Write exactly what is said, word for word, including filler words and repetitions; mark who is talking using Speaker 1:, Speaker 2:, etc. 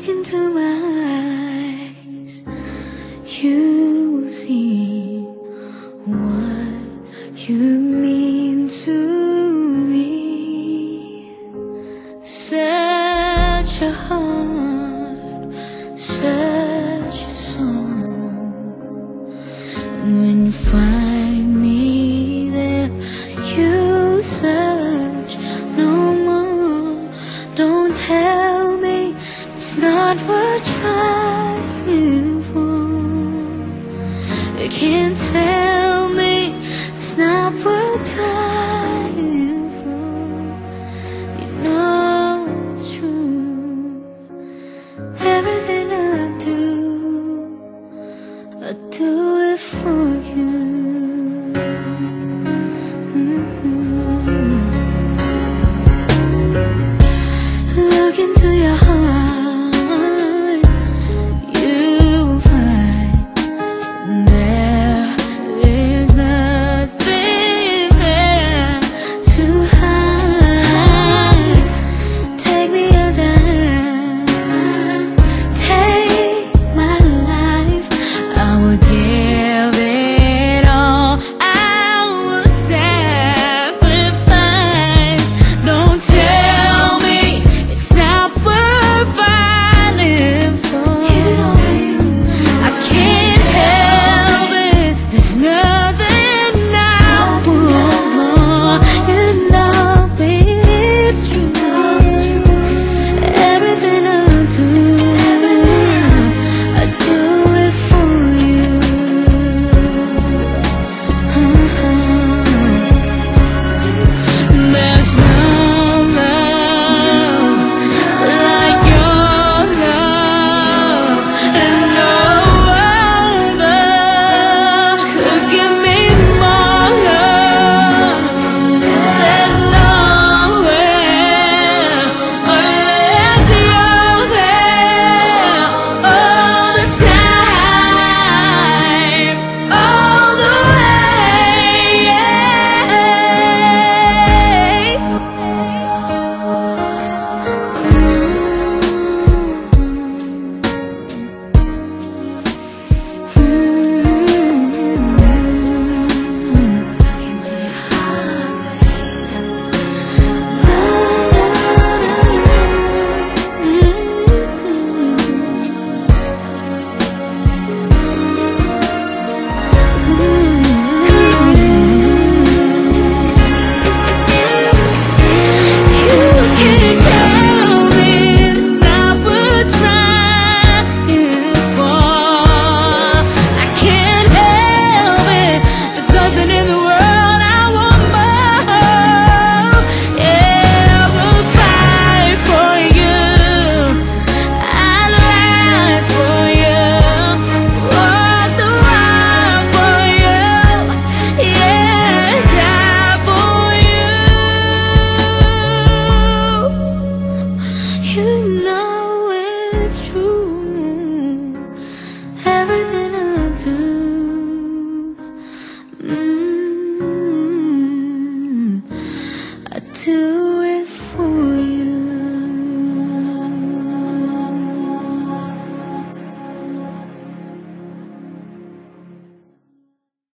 Speaker 1: Look into my eyes, you will see what you mean to me. Such a heart, such a song. And when you find me there, you'll search no more. Don't tell me it's not worth trying for. You can't tell me it's not worth dying for. You know it's true. Everything I do, I do it for you. Mm-hmm. Look into your heart,